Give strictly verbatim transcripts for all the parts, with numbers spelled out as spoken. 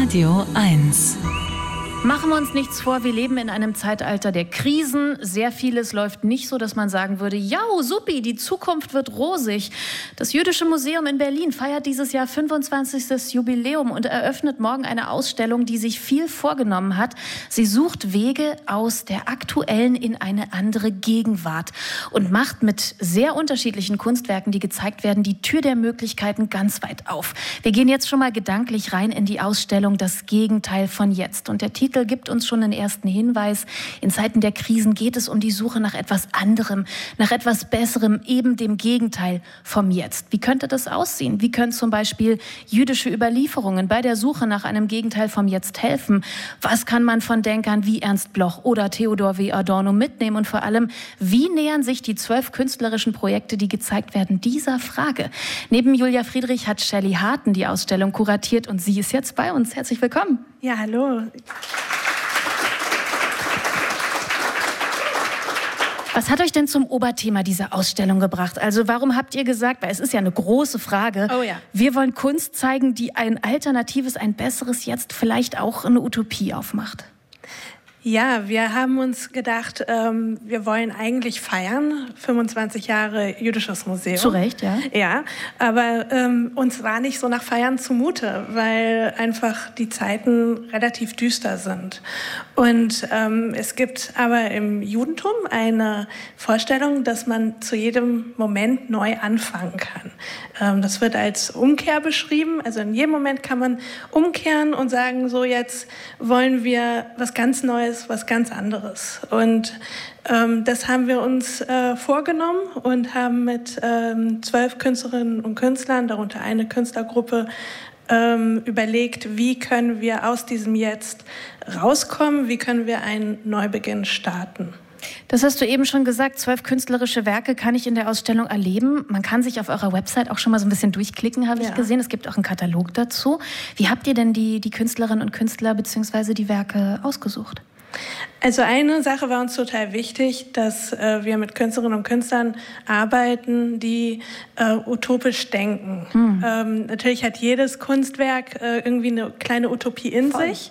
Radio eins. Machen wir uns nichts vor, wir leben in einem Zeitalter der Krisen. Sehr vieles läuft nicht so, dass man sagen würde, ja, supi, die Zukunft wird rosig. Das Jüdische Museum in Berlin feiert dieses Jahr fünfundzwanzigstes Jubiläum und eröffnet morgen eine Ausstellung, die sich viel vorgenommen hat. Sie sucht Wege aus der aktuellen in eine andere Gegenwart und macht mit sehr unterschiedlichen Kunstwerken, die gezeigt werden, die Tür der Möglichkeiten ganz weit auf. Wir gehen jetzt schon mal gedanklich rein in die Ausstellung Das Gegenteil von jetzt. Und der Titel gibt uns schon den ersten Hinweis. In Zeiten der Krisen geht es um die Suche nach etwas anderem, nach etwas Besserem, eben dem Gegenteil vom Jetzt. Wie könnte das aussehen? Wie können zum Beispiel jüdische Überlieferungen bei der Suche nach einem Gegenteil vom Jetzt helfen? Was kann man von Denkern wie Ernst Bloch oder Theodor W. Adorno mitnehmen? Und vor allem, wie nähern sich die zwölf künstlerischen Projekte, die gezeigt werden, dieser Frage? Neben Julia Friedrich hat Shelley Harten die Ausstellung kuratiert und sie ist jetzt bei uns. Herzlich willkommen. Ja, hallo. Was hat euch denn zum Oberthema dieser Ausstellung gebracht? Also warum habt ihr gesagt, weil es ist ja eine große Frage, oh ja. wir wollen Kunst zeigen, die ein alternatives, ein besseres Jetzt vielleicht auch eine Utopie aufmacht? Ja, wir haben uns gedacht, ähm, wir wollen eigentlich feiern, fünfundzwanzig Jahre Jüdisches Museum. Zu Recht, ja. Ja, aber ähm, uns war nicht so nach Feiern zumute, weil einfach die Zeiten relativ düster sind. Und ähm, es gibt aber im Judentum eine Vorstellung, dass man zu jedem Moment neu anfangen kann. Ähm, das wird als Umkehr beschrieben. Also in jedem Moment kann man umkehren und sagen, so jetzt wollen wir was ganz Neues, was ganz anderes. Und ähm, das haben wir uns äh, vorgenommen und haben mit ähm, zwölf Künstlerinnen und Künstlern, darunter eine Künstlergruppe, ähm, überlegt, wie können wir aus diesem Jetzt rauskommen, wie können wir einen Neubeginn starten. Das hast du eben schon gesagt, zwölf künstlerische Werke kann ich in der Ausstellung erleben. Man kann sich auf eurer Website auch schon mal so ein bisschen durchklicken, habe ja. ich gesehen. Es gibt auch einen Katalog dazu. Wie habt ihr denn die, die Künstlerinnen und Künstler bzw. die Werke ausgesucht? Also eine Sache war uns total wichtig, dass äh, wir mit Künstlerinnen und Künstlern arbeiten, die äh, utopisch denken. Hm. Ähm, natürlich hat jedes Kunstwerk äh, irgendwie eine kleine Utopie in Voll. sich,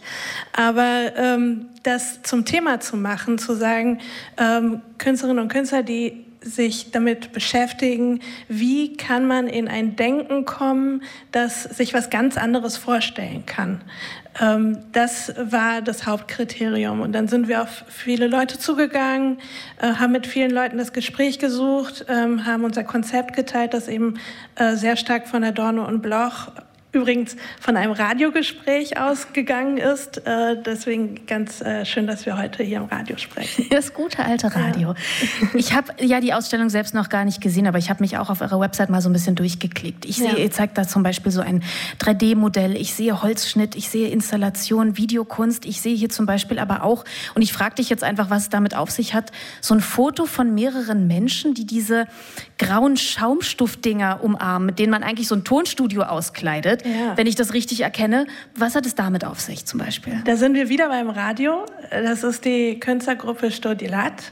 aber ähm, das zum Thema zu machen, zu sagen, ähm, Künstlerinnen und Künstler, die sich damit beschäftigen, wie kann man in ein Denken kommen, das sich was ganz anderes vorstellen kann. Ähm, das war das Hauptkriterium. Und dann sind wir auf viele Leute zugegangen, äh, haben mit vielen Leuten das Gespräch gesucht, ähm, haben unser Konzept geteilt, das eben äh, sehr stark von Adorno und Bloch übrigens von einem Radiogespräch ausgegangen ist. Äh, deswegen ganz äh, schön, dass wir heute hier im Radio sprechen. Das gute alte Radio. Ja. Ich habe ja die Ausstellung selbst noch gar nicht gesehen, aber ich habe mich auch auf eurer Website mal so ein bisschen durchgeklickt. Ich ja. sehe, ihr zeigt da zum Beispiel so ein drei D Modell, ich sehe Holzschnitt, ich sehe Installation, Videokunst, ich sehe hier zum Beispiel aber auch, und ich frage dich jetzt einfach, was es damit auf sich hat, so ein Foto von mehreren Menschen, die diese grauen Schaumstoffdinger umarmen, mit denen man eigentlich so ein Tonstudio auskleidet. Ja. Wenn ich das richtig erkenne. Was hat es damit auf sich zum Beispiel? Da sind wir wieder beim Radio. Das ist die Künstlergruppe Stodilat,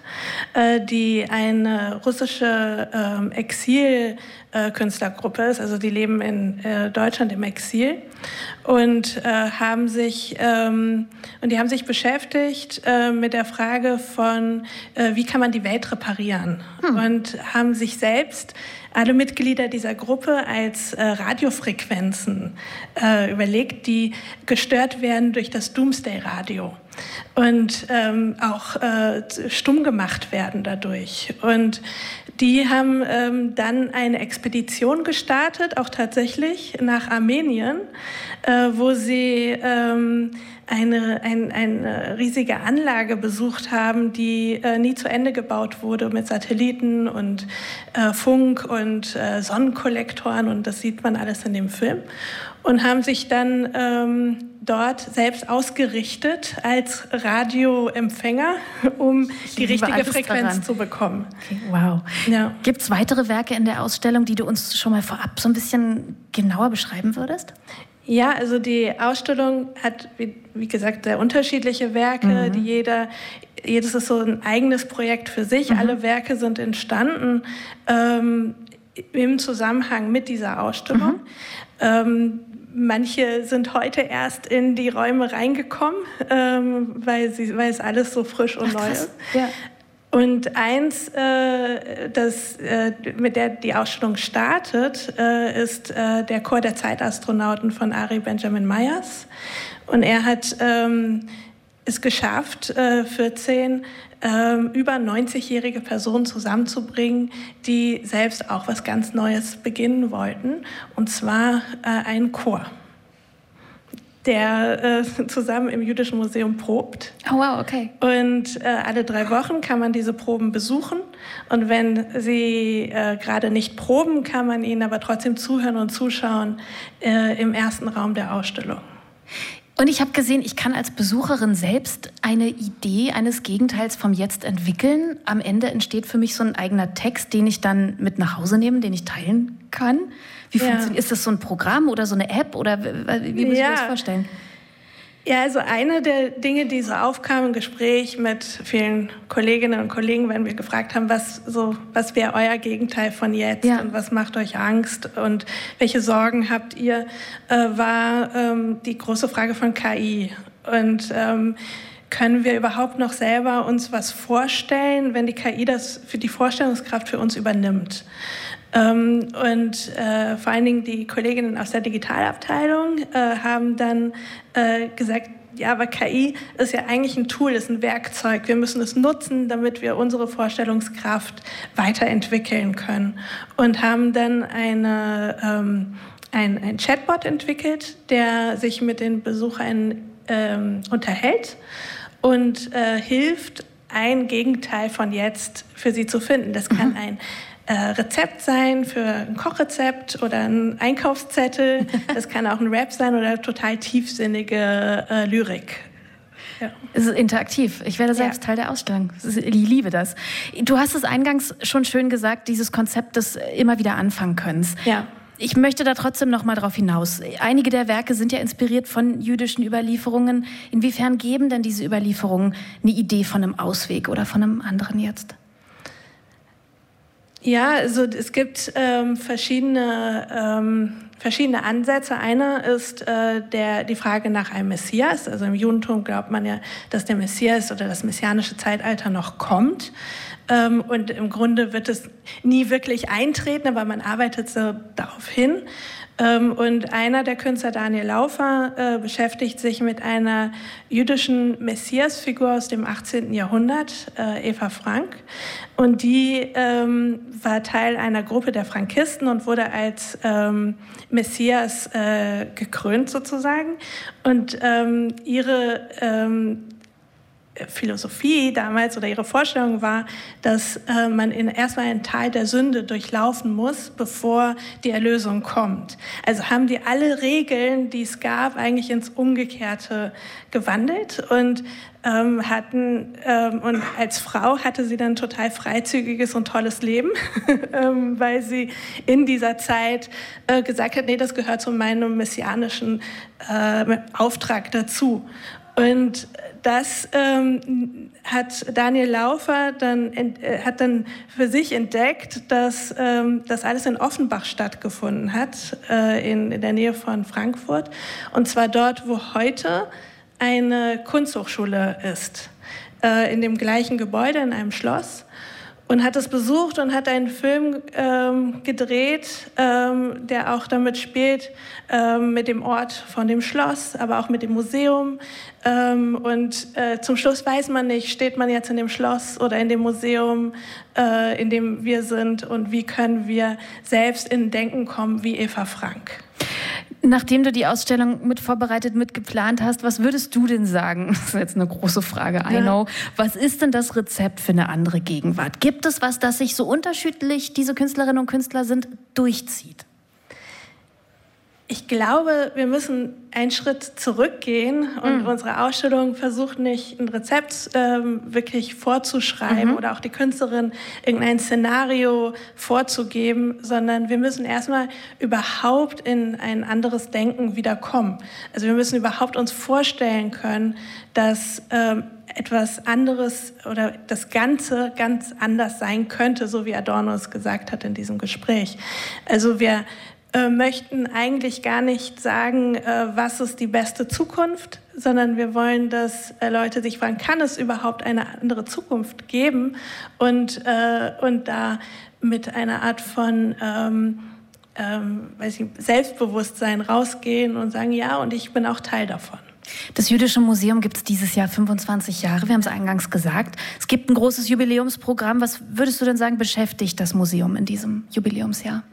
die eine russische Exil-Künstlergruppe ist. Also die leben in Deutschland im Exil und haben sich und die haben sich beschäftigt mit der Frage von, wie kann man die Welt reparieren? Hm. Und haben sich selbst alle Mitglieder dieser Gruppe als äh, Radiofrequenzen äh, überlegt, die gestört werden durch das Doomsday-Radio und ähm, auch äh, stumm gemacht werden dadurch. Und die haben ähm, dann eine Expedition gestartet, auch tatsächlich nach Armenien, äh, wo sie ähm, eine, ein, eine riesige Anlage besucht haben, die äh, nie zu Ende gebaut wurde mit Satelliten und äh, Funk und äh, Sonnenkollektoren, und das sieht man alles in dem Film, und haben sich dann ähm, dort selbst ausgerichtet als Radioempfänger, um die richtige Frequenz daran. zu bekommen. Okay, wow. Ja. Gibt es weitere Werke in der Ausstellung, die du uns schon mal vorab so ein bisschen genauer beschreiben würdest? Ja, also die Ausstellung hat, wie, wie gesagt, sehr unterschiedliche Werke, mhm. die jeder, jedes ist so ein eigenes Projekt für sich. Mhm. Alle Werke sind entstanden ähm, im Zusammenhang mit dieser Ausstellung. Mhm. Ähm, manche sind heute erst in die Räume reingekommen, ähm, weil, sie, weil es alles so frisch und Ach, neu ist. Ja. Und eins, äh, das, äh, mit der die Ausstellung startet, äh, ist äh, der Chor der Zeitastronauten von Ari Benjamin Myers. Und er hat ähm, es geschafft, äh, vierzehn äh, über neunzigjährige Personen zusammenzubringen, die selbst auch was ganz Neues beginnen wollten, und zwar äh, einen Chor, der äh, zusammen im Jüdischen Museum probt. Oh wow, okay. Und äh, alle drei Wochen kann man diese Proben besuchen. Und wenn sie äh, gerade nicht proben, kann man ihnen aber trotzdem zuhören und zuschauen äh, im ersten Raum der Ausstellung. Und ich habe gesehen, ich kann als Besucherin selbst eine Idee eines Gegenteils vom Jetzt entwickeln. Am Ende entsteht für mich so ein eigener Text, den ich dann mit nach Hause nehme, den ich teilen kann. Wie ja. funktioniert? Ist das so ein Programm oder so eine App oder wie muss ja. ich mir das vorstellen? Ja, also eine der Dinge, die so aufkam im Gespräch mit vielen Kolleginnen und Kollegen, wenn wir gefragt haben, was so, was wäre euer Gegenteil von jetzt ja. und was macht euch Angst und welche Sorgen habt ihr, äh, war ähm, die große Frage von K I. Und ähm, können wir überhaupt noch selber uns was vorstellen, wenn die K I das für die Vorstellungskraft für uns übernimmt? Ähm, und äh, vor allen Dingen die Kolleginnen aus der Digitalabteilung äh, haben dann äh, gesagt, ja, aber K I ist ja eigentlich ein Tool, ist ein Werkzeug. Wir müssen es nutzen, damit wir unsere Vorstellungskraft weiterentwickeln können. Und haben dann eine, ähm, ein, ein Chatbot entwickelt, der sich mit den Besuchern ähm, unterhält und äh, hilft, ein Gegenteil von jetzt für sie zu finden. Das kann ein Rezept sein für ein Kochrezept oder ein Einkaufszettel. Das kann auch ein Rap sein oder total tiefsinnige äh, Lyrik. Ja. Es ist interaktiv. Ich werde selbst ja. Teil der Ausstellung. Ich liebe das. Du hast es eingangs schon schön gesagt, dieses Konzept des immer wieder anfangen Könnens. Ja. Ich möchte da trotzdem noch mal drauf hinaus. Einige der Werke sind ja inspiriert von jüdischen Überlieferungen. Inwiefern geben denn diese Überlieferungen eine Idee von einem Ausweg oder von einem anderen Jetzt? Ja, also es gibt ähm, verschiedene, ähm, verschiedene Ansätze. Einer ist äh, der, die Frage nach einem Messias. Also im Judentum glaubt man ja, dass der Messias oder das messianische Zeitalter noch kommt. Ähm, und im Grunde wird es nie wirklich eintreten, aber man arbeitet so darauf hin. Ähm, und einer der Künstler, Daniel Laufer, äh, beschäftigt sich mit einer jüdischen Messiasfigur aus dem achtzehnten Jahrhundert, äh, Eva Frank. Und die ähm, war Teil einer Gruppe der Frankisten und wurde als ähm, Messias äh, gekrönt sozusagen. Und ähm, ihre ähm, Philosophie damals oder ihre Vorstellung war, dass äh, man in erstmal ein Tal der Sünde durchlaufen muss, bevor die Erlösung kommt. Also haben die alle Regeln, die es gab, eigentlich ins Umgekehrte gewandelt und ähm, hatten ähm, und als Frau hatte sie dann total freizügiges und tolles Leben, ähm, weil sie in dieser Zeit äh, gesagt hat, nee, das gehört zu meinem messianischen äh, Auftrag dazu. Und das ähm, hat Daniel Laufer dann, äh, hat dann für sich entdeckt, dass ähm, das alles in Offenbach stattgefunden hat, äh, in, in der Nähe von Frankfurt. Und zwar dort, wo heute eine Kunsthochschule ist, äh, in dem gleichen Gebäude, in einem Schloss. Und hat es besucht und hat einen Film ähm, gedreht, ähm, der auch damit spielt, ähm, mit dem Ort von dem Schloss, aber auch mit dem Museum. Ähm, und äh, zum Schluss weiß man nicht, steht man jetzt in dem Schloss oder in dem Museum, äh, in dem wir sind, und wie können wir selbst in Denken kommen wie Eva Frank. Nachdem du die Ausstellung mit vorbereitet, mit geplant hast, was würdest du denn sagen? Das ist jetzt eine große Frage, I know. Was ist denn das Rezept für eine andere Gegenwart? Gibt es was, das sich so unterschiedlich, diese Künstlerinnen und Künstler sind, durchzieht? Ich glaube, wir müssen einen Schritt zurückgehen und mhm. unsere Ausstellung versucht nicht, ein Rezept ähm, wirklich vorzuschreiben mhm. oder auch die Künstlerin irgendein Szenario vorzugeben, sondern wir müssen erstmal überhaupt in ein anderes Denken wiederkommen. Also wir müssen überhaupt uns vorstellen können, dass ähm, etwas anderes oder das Ganze ganz anders sein könnte, so wie Adorno es gesagt hat in diesem Gespräch. Also wir äh, möchten eigentlich gar nicht sagen, äh, was ist die beste Zukunft, sondern wir wollen, dass äh, Leute sich fragen, kann es überhaupt eine andere Zukunft geben? Und, äh, und da mit einer Art von ähm, ähm, weiß ich, Selbstbewusstsein rausgehen und sagen, ja, und ich bin auch Teil davon. Das Jüdische Museum gibt es dieses Jahr fünfundzwanzig Jahre, wir haben es eingangs gesagt. Es gibt ein großes Jubiläumsprogramm. Was würdest du denn sagen, beschäftigt das Museum in diesem Jubiläumsjahr?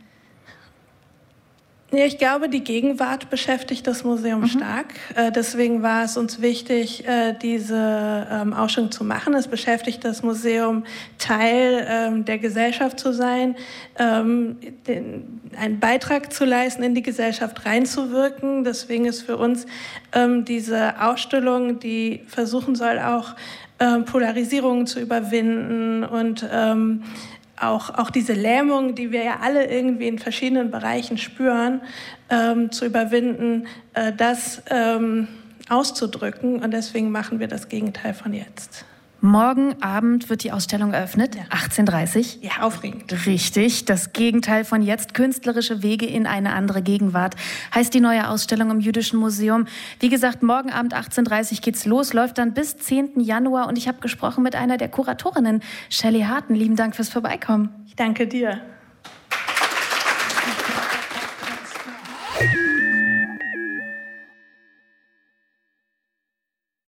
Ja, ich glaube, die Gegenwart beschäftigt das Museum mhm. stark. Äh, deswegen war es uns wichtig, äh, diese ähm, Ausstellung zu machen. Es beschäftigt das Museum, Teil ähm, der Gesellschaft zu sein, ähm, den, einen Beitrag zu leisten, in die Gesellschaft reinzuwirken. Deswegen ist für uns ähm, diese Ausstellung, die versuchen soll, auch ähm, Polarisierungen zu überwinden und ähm, Auch, auch diese Lähmung, die wir ja alle irgendwie in verschiedenen Bereichen spüren, ähm, zu überwinden, äh, das ähm, auszudrücken. Und deswegen machen wir das Gegenteil von jetzt. Morgen Abend wird die Ausstellung eröffnet, ja. achtzehn Uhr dreißig. Ja, aufregend. Richtig, das Gegenteil von jetzt, künstlerische Wege in eine andere Gegenwart, heißt die neue Ausstellung im Jüdischen Museum. Wie gesagt, morgen Abend achtzehn Uhr dreißig geht's los, läuft dann bis zehnten Januar. Und ich habe gesprochen mit einer der Kuratorinnen, Shelley Harten. Lieben Dank fürs Vorbeikommen. Ich danke dir.